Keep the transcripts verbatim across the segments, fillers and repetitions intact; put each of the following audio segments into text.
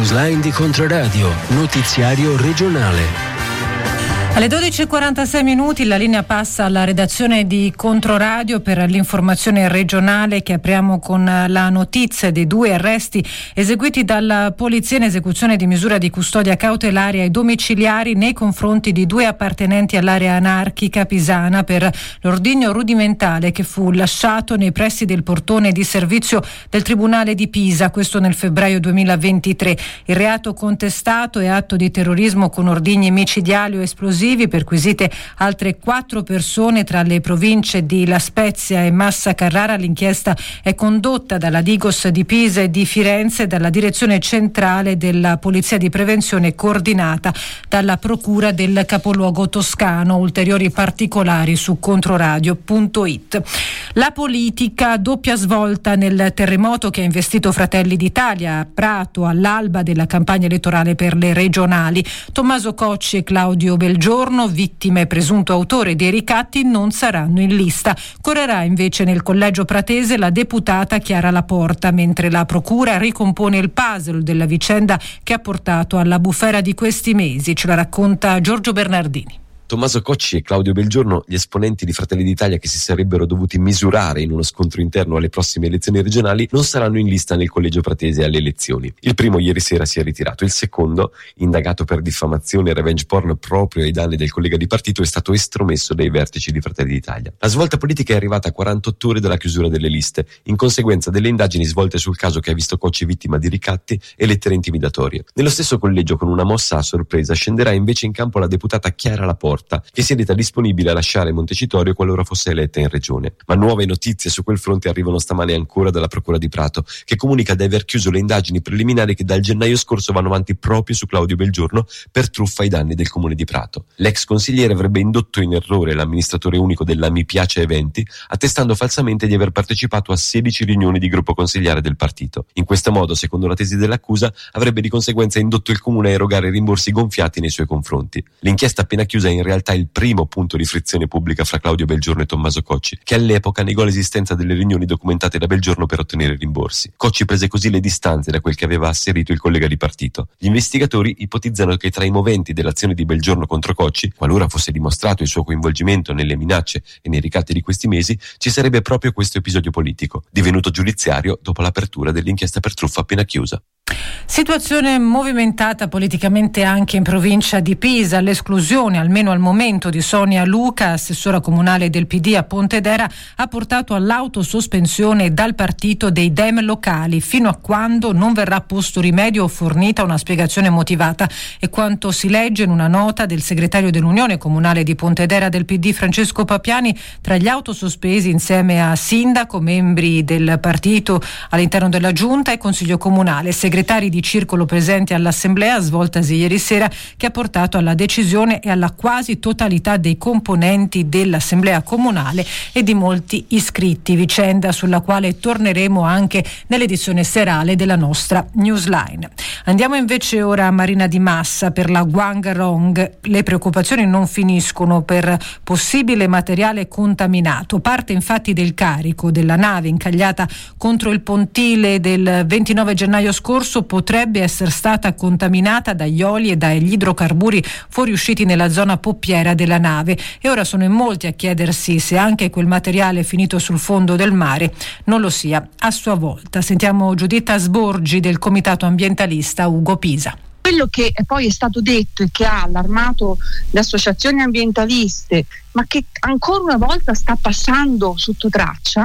Newsline di Controradio, notiziario regionale. Alle dodici e quarantasei minuti la linea passa alla redazione di Controradio per l'informazione regionale, che apriamo con la notizia dei due arresti eseguiti dalla polizia in esecuzione di misura di custodia cautelare ai domiciliari nei confronti di due appartenenti all'area anarchica pisana per l'ordigno rudimentale che fu lasciato nei pressi del portone di servizio del Tribunale di Pisa, questo nel febbraio duemilaventitré. Il reato contestato è atto di terrorismo con ordigni micidiali o esplosivi. Perquisite altre quattro persone tra le province di La Spezia e Massa Carrara. L'inchiesta è condotta dalla Digos di Pisa e di Firenze e dalla direzione centrale della Polizia di Prevenzione, coordinata dalla Procura del capoluogo toscano. Ulteriori particolari su controradio punto it. La politica, doppia svolta nel terremoto che ha investito Fratelli d'Italia a Prato all'alba della campagna elettorale per le regionali. Tommaso Cocci e Claudio Belgiorno, vittime e presunto autore dei ricatti, non saranno in lista. Correrà invece nel collegio pratese la deputata Chiara Laporta, mentre la procura ricompone il puzzle della vicenda che ha portato alla bufera di questi mesi. Ce la racconta Giorgio Bernardini. Tommaso Cocci e Claudio Belgiorno, gli esponenti di Fratelli d'Italia che si sarebbero dovuti misurare in uno scontro interno alle prossime elezioni regionali, non saranno in lista nel collegio pratese alle elezioni. Il primo ieri sera si è ritirato, il secondo, indagato per diffamazione e revenge porn proprio ai danni del collega di partito, è stato estromesso dai vertici di Fratelli d'Italia. La svolta politica è arrivata a quarantotto ore dalla chiusura delle liste, in conseguenza delle indagini svolte sul caso che ha visto Cocci vittima di ricatti e lettere intimidatorie. Nello stesso collegio, con una mossa a sorpresa, scenderà invece in campo la deputata Chiara Laporta, che si è detta disponibile a lasciare Montecitorio qualora fosse eletta in regione. Ma nuove notizie su quel fronte arrivano stamane ancora dalla Procura di Prato, che comunica di aver chiuso le indagini preliminari che dal gennaio scorso vanno avanti proprio su Claudio Belgiorno per truffa ai danni del comune di Prato. L'ex consigliere avrebbe indotto in errore l'amministratore unico della Mi Piace Eventi, attestando falsamente di aver partecipato a sedici riunioni di gruppo consigliare del partito. In questo modo, secondo la tesi dell'accusa, avrebbe di conseguenza indotto il comune a erogare rimborsi gonfiati nei suoi confronti. L'inchiesta appena chiusa è in realtà il primo punto di frizione pubblica fra Claudio Belgiorno e Tommaso Cocci, che all'epoca negò l'esistenza delle riunioni documentate da Belgiorno per ottenere rimborsi. Cocci prese così le distanze da quel che aveva asserito il collega di partito. Gli investigatori ipotizzano che tra i moventi dell'azione di Belgiorno contro Cocci, qualora fosse dimostrato il suo coinvolgimento nelle minacce e nei ricatti di questi mesi, ci sarebbe proprio questo episodio politico, divenuto giudiziario dopo l'apertura dell'inchiesta per truffa appena chiusa. Situazione movimentata politicamente anche in provincia di Pisa. L'esclusione, almeno al momento, di Sonia Luca, assessora comunale del P D a Pontedera, ha portato all'autosospensione dal partito dei Dem locali, fino a quando non verrà posto rimedio o fornita una spiegazione motivata. E quanto si legge in una nota del segretario dell'Unione Comunale di Pontedera del P D, Francesco Papiani, tra gli autosospesi insieme a sindaco, membri del partito all'interno della giunta e consiglio comunale, segretari di circolo presenti all'assemblea svoltasi ieri sera, che ha portato alla decisione e alla quasi totalità dei componenti dell'assemblea comunale e di molti iscritti, vicenda sulla quale torneremo anche nell'edizione serale della nostra Newsline. Andiamo invece ora a Marina di Massa per la Guangarong. Le preoccupazioni non finiscono per possibile materiale contaminato. Parte infatti del carico della nave incagliata contro il pontile del ventinove gennaio scorso potrebbe essere stata contaminata dagli oli e dagli idrocarburi fuoriusciti nella zona poppiera della nave, e ora sono in molti a chiedersi se anche quel materiale finito sul fondo del mare non lo sia a sua volta. Sentiamo Giuditta Sborgi del Comitato Ambientalista Ugo Pisa. Quello che poi è stato detto e che ha allarmato le associazioni ambientaliste, ma che ancora una volta sta passando sotto traccia,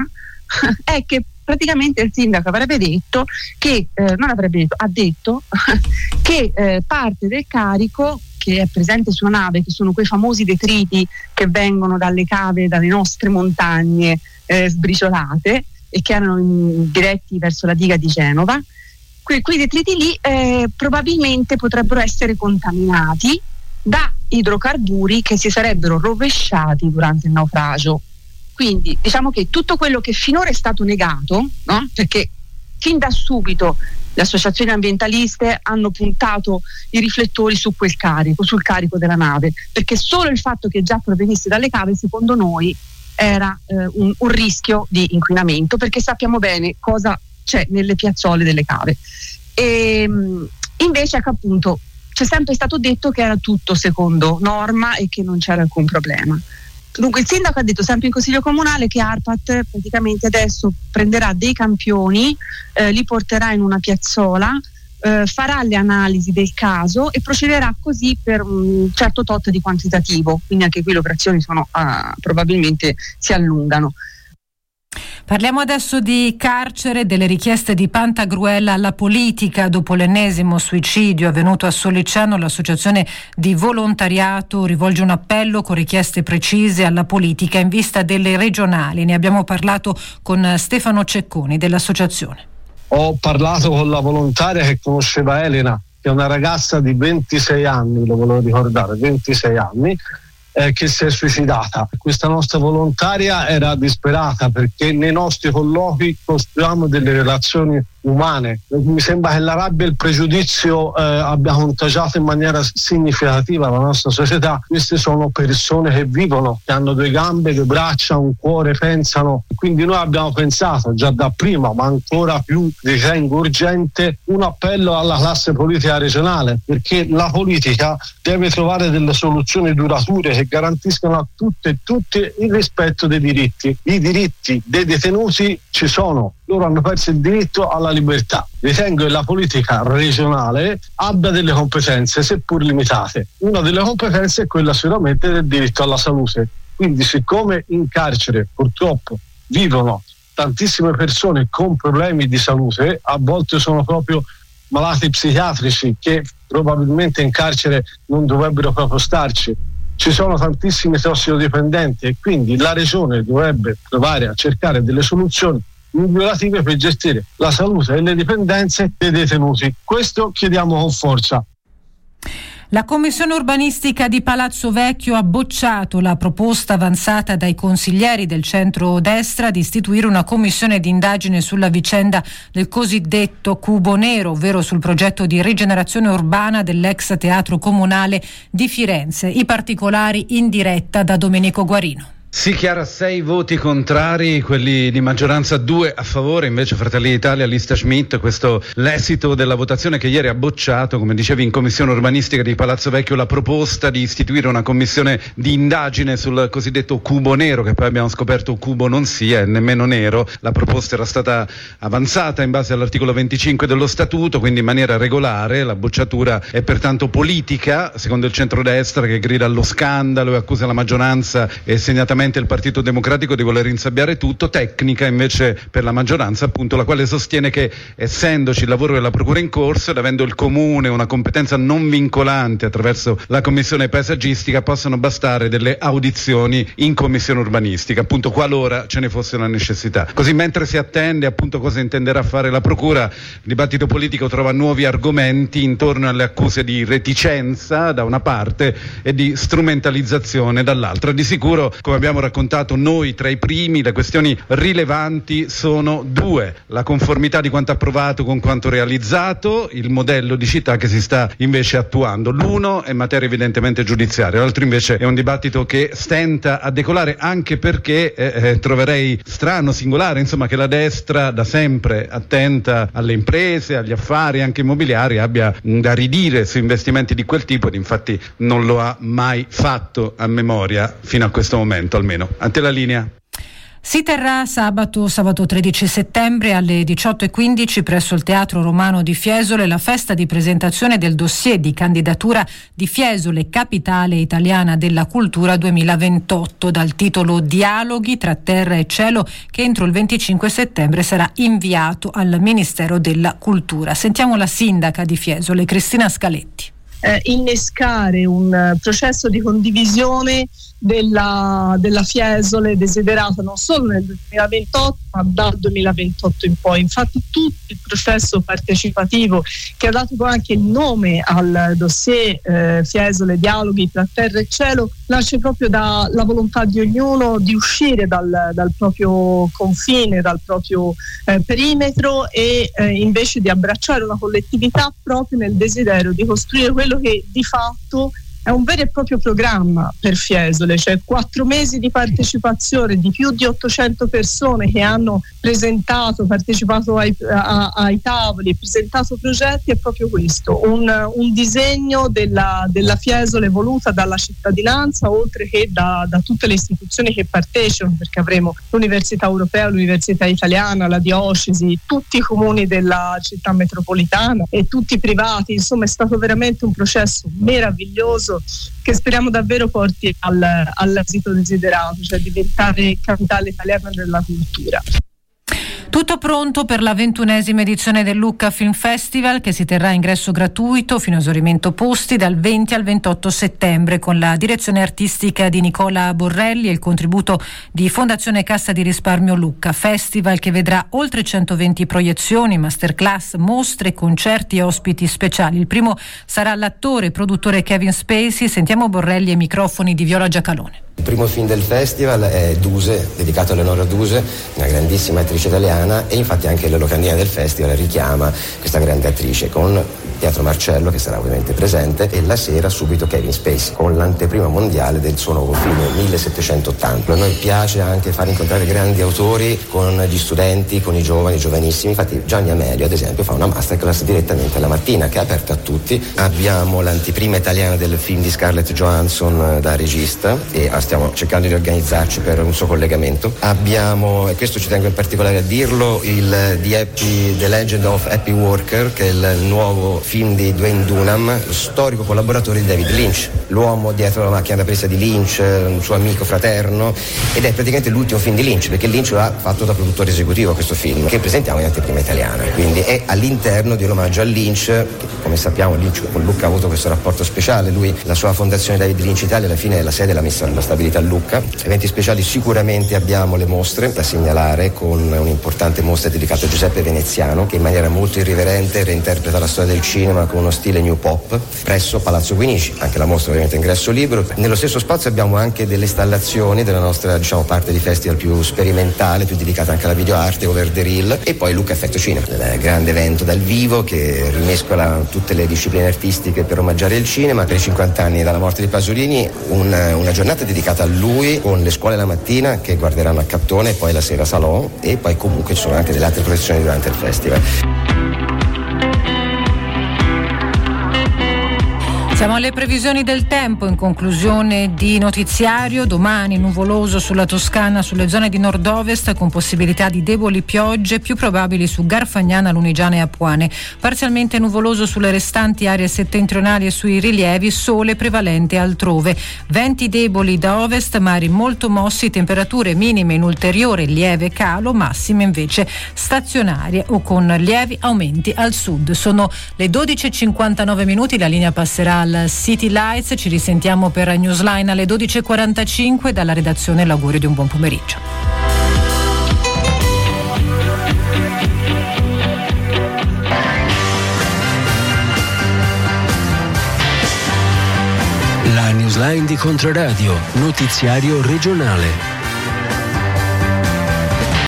è che praticamente il sindaco avrebbe detto che, eh, non avrebbe detto, ha detto che eh, parte del carico che è presente sulla nave, che sono quei famosi detriti che vengono dalle cave, dalle nostre montagne eh, sbriciolate e che erano in, diretti verso la diga di Genova, que- quei detriti lì eh, probabilmente potrebbero essere contaminati da idrocarburi che si sarebbero rovesciati durante il naufragio. Quindi diciamo che tutto quello che finora è stato negato, no? Perché fin da subito le associazioni ambientaliste hanno puntato i riflettori su quel carico, sul carico della nave, perché solo il fatto che già provenisse dalle cave, secondo noi, era eh, un, un rischio di inquinamento, perché sappiamo bene cosa c'è nelle piazzole delle cave. E, Invece ecco, appunto, c'è sempre stato detto che era tutto secondo norma e che non c'era alcun problema. Dunque il sindaco ha detto sempre in consiglio comunale che ARPAT praticamente adesso prenderà dei campioni, eh, li porterà in una piazzola, eh, farà le analisi del caso e procederà così per un certo tot di quantitativo, quindi anche qui le operazioni sono, uh, probabilmente si allungano. Parliamo adesso di carcere, delle richieste di Pantagruela alla politica. Dopo l'ennesimo suicidio avvenuto a Sollicciano, l'associazione di volontariato rivolge un appello con richieste precise alla politica in vista delle regionali. Ne abbiamo parlato con Stefano Cecconi dell'associazione. Ho parlato con la volontaria che conosceva Elena, che è una ragazza di ventisei anni, lo volevo ricordare, ventisei anni, Eh, che si è suicidata. Questa nostra volontaria era disperata perché nei nostri colloqui costruiamo delle relazioni umane. Mi sembra che la rabbia e il pregiudizio eh, abbia contagiato in maniera significativa la nostra società. Queste sono persone che vivono, che hanno due gambe, due braccia, un cuore, pensano. Quindi noi abbiamo pensato già da prima, ma ancora più ritengo urgente, un appello alla classe politica regionale, perché la politica deve trovare delle soluzioni durature che garantiscano a tutte e tutti il rispetto dei diritti. I diritti dei detenuti ci sono, loro hanno perso il diritto alla libertà. Ritengo che la politica regionale abbia delle competenze, seppur limitate. Una delle competenze è quella sicuramente del diritto alla salute. Quindi, siccome in carcere purtroppo vivono tantissime persone con problemi di salute, a volte sono proprio malati psichiatrici che probabilmente in carcere non dovrebbero proprio starci. Ci sono tantissimi tossicodipendenti e quindi la regione dovrebbe provare a cercare delle soluzioni migliorative per gestire la salute e le dipendenze dei detenuti. Questo chiediamo con forza. La Commissione urbanistica di Palazzo Vecchio ha bocciato la proposta avanzata dai consiglieri del centro-destra di istituire una commissione di indagine sulla vicenda del cosiddetto Cubo Nero, ovvero sul progetto di rigenerazione urbana dell'ex teatro comunale di Firenze. I particolari in diretta da Domenico Guarino. Sì, Chiara, sei voti contrari, quelli di maggioranza, due a favore, invece Fratelli d'Italia, Lista Schmidt. Questo l'esito della votazione che ieri ha bocciato, come dicevi, in Commissione urbanistica di Palazzo Vecchio la proposta di istituire una commissione di indagine sul cosiddetto Cubo Nero, che poi abbiamo scoperto cubo non sia e nemmeno nero. La proposta era stata avanzata in base all'articolo venticinque dello Statuto, quindi in maniera regolare. La bocciatura è pertanto politica, secondo il centrodestra, che grida allo scandalo e accusa la maggioranza e segnatamente il Partito Democratico di voler insabbiare tutto. Tecnica invece per la maggioranza, appunto, la quale sostiene che, essendoci il lavoro della Procura in corso ed avendo il Comune una competenza non vincolante attraverso la Commissione paesaggistica, possono bastare delle audizioni in Commissione urbanistica, appunto qualora ce ne fosse la necessità. Così, mentre si attende appunto cosa intenderà fare la Procura, il dibattito politico trova nuovi argomenti intorno alle accuse di reticenza da una parte e di strumentalizzazione dall'altra. Di sicuro, come abbiamo raccontato noi tra i primi, le questioni rilevanti sono due: la conformità di quanto approvato con quanto realizzato, il modello di città che si sta invece attuando. L'uno è materia evidentemente giudiziaria, l'altro invece è un dibattito che stenta a decolare, anche perché eh, eh, troverei strano, singolare, insomma, che la destra, da sempre attenta alle imprese, agli affari anche immobiliari, abbia mh, da ridire su investimenti di quel tipo, ed infatti non lo ha mai fatto a memoria fino a questo momento almeno. A te la linea. Si terrà sabato, sabato tredici settembre alle diciotto e quindici presso il Teatro Romano di Fiesole la festa di presentazione del dossier di candidatura di Fiesole Capitale Italiana della Cultura duemilaventotto, dal titolo Dialoghi tra terra e cielo, che entro il venticinque settembre sarà inviato al Ministero della Cultura. Sentiamo la sindaca di Fiesole, Cristina Scaletti. Eh, innescare un uh, processo di condivisione della, della Fiesole desiderata non solo nel duemilaventotto ma dal duemilaventotto in poi. Infatti tutto il processo partecipativo che ha dato poi anche il nome al dossier eh, Fiesole Dialoghi tra terra e cielo nasce proprio dalla volontà di ognuno di uscire dal, dal proprio confine, dal proprio eh, perimetro e eh, invece di abbracciare una collettività proprio nel desiderio di costruire quello che di fatto è un vero e proprio programma per Fiesole, cioè quattro mesi di partecipazione di più di ottocento persone che hanno presentato, partecipato ai, a, ai tavoli, presentato progetti. È proprio questo, un, un disegno della, della Fiesole voluta dalla cittadinanza, oltre che da, da tutte le istituzioni che partecipano, perché avremo l'Università Europea, l'Università Italiana, la Diocesi, tutti i comuni della città metropolitana e tutti i privati. Insomma, è stato veramente un processo meraviglioso che speriamo davvero porti al, all'esito desiderato, cioè diventare capitale italiana della cultura. Tutto pronto per la ventunesima edizione del Lucca Film Festival, che si terrà a ingresso gratuito fino a esaurimento posti dal venti al ventotto settembre, con la direzione artistica di Nicola Borrelli e il contributo di Fondazione Cassa di Risparmio Lucca. Festival che vedrà oltre centoventi proiezioni, masterclass, mostre, concerti e ospiti speciali. Il primo sarà l'attore e produttore Kevin Spacey. Sentiamo Borrelli ai microfoni di Viola Giacalone. Il primo film del festival è Duse, dedicato a Eleonora Duse, una grandissima attrice italiana, e infatti anche la locandina del festival richiama questa grande attrice, con Pietro Marcello, che sarà ovviamente presente, e la sera subito Kevin Spacey con l'anteprima mondiale del suo nuovo film millesettecentottanta. A noi piace anche far incontrare grandi autori con gli studenti, con i giovani, i giovanissimi. Infatti Gianni Amelio ad esempio fa una masterclass direttamente alla mattina, che è aperta a tutti. Abbiamo l'anteprima italiana del film di Scarlett Johansson da regista, e stiamo cercando di organizzarci per un suo collegamento. Abbiamo, e questo ci tengo in particolare a dirlo, il The, Happy, The Legend of Happy Worker, che è il nuovo film di Dwayne Dunham, lo storico collaboratore di David Lynch, l'uomo dietro la macchina da presa di Lynch, un suo amico fraterno, ed è praticamente l'ultimo film di Lynch, perché Lynch l'ha fatto da produttore esecutivo questo film, che presentiamo in anteprima italiana, quindi è all'interno di un omaggio a Lynch, che come sappiamo Lynch con Lucca ha avuto questo rapporto speciale. Lui, la sua fondazione David Lynch Italia, alla fine la sede l'ha messa alla stabilità a Lucca. Eventi speciali sicuramente abbiamo le mostre da segnalare, con un'importante mostra dedicata a Giuseppe Veneziano, che in maniera molto irriverente reinterpreta la storia del cinema con uno stile new pop presso Palazzo Guinici. Anche la mostra ovviamente ingresso libero. Nello stesso spazio abbiamo anche delle installazioni della nostra, diciamo, parte di festival più sperimentale, più dedicata anche alla videoarte, Over the Reel, e poi Lucca Effetto Cinema, il grande evento dal vivo che rimescola tutte le discipline artistiche per omaggiare il cinema. Per i cinquanta anni dalla morte di Pasolini, una, una giornata dedicata a lui, con le scuole la mattina che guarderanno a Cattone, e poi la sera Salò, e poi comunque ci sono anche delle altre proiezioni durante il festival. Siamo alle previsioni del tempo in conclusione di notiziario. Domani nuvoloso sulla Toscana, sulle zone di nord-ovest, con possibilità di deboli piogge più probabili su Garfagnana, Lunigiana e Apuane. Parzialmente nuvoloso sulle restanti aree settentrionali e sui rilievi, sole prevalente altrove. Venti deboli da ovest, mari molto mossi, temperature minime in ulteriore lieve calo, massime invece stazionarie o con lievi aumenti al sud. Sono le dodici e cinquantanove minuti, la linea passerà al City Lights. Ci risentiamo per Newsline alle dodici e quarantacinque. Dalla redazione l'augurio di un buon pomeriggio. La Newsline di Controradio, notiziario regionale.